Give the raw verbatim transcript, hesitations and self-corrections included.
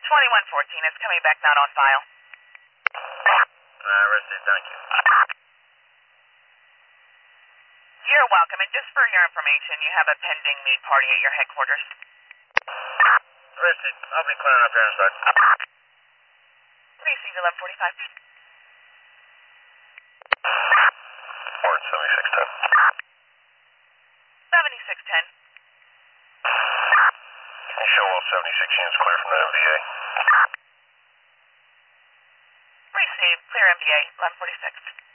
twenty-one fourteen, it's coming back not on file. Uh, Rusty, thank you. You're welcome, and just for your information, you have a pending meat party at your headquarters. Rusty, I'll be clearing up here in a sec. Precinct eleven forty-five. Port seventy-six ten. seventy-six ten. Show all seventy-six units clear from the M V A. Received. Clear M V A eleven forty-six.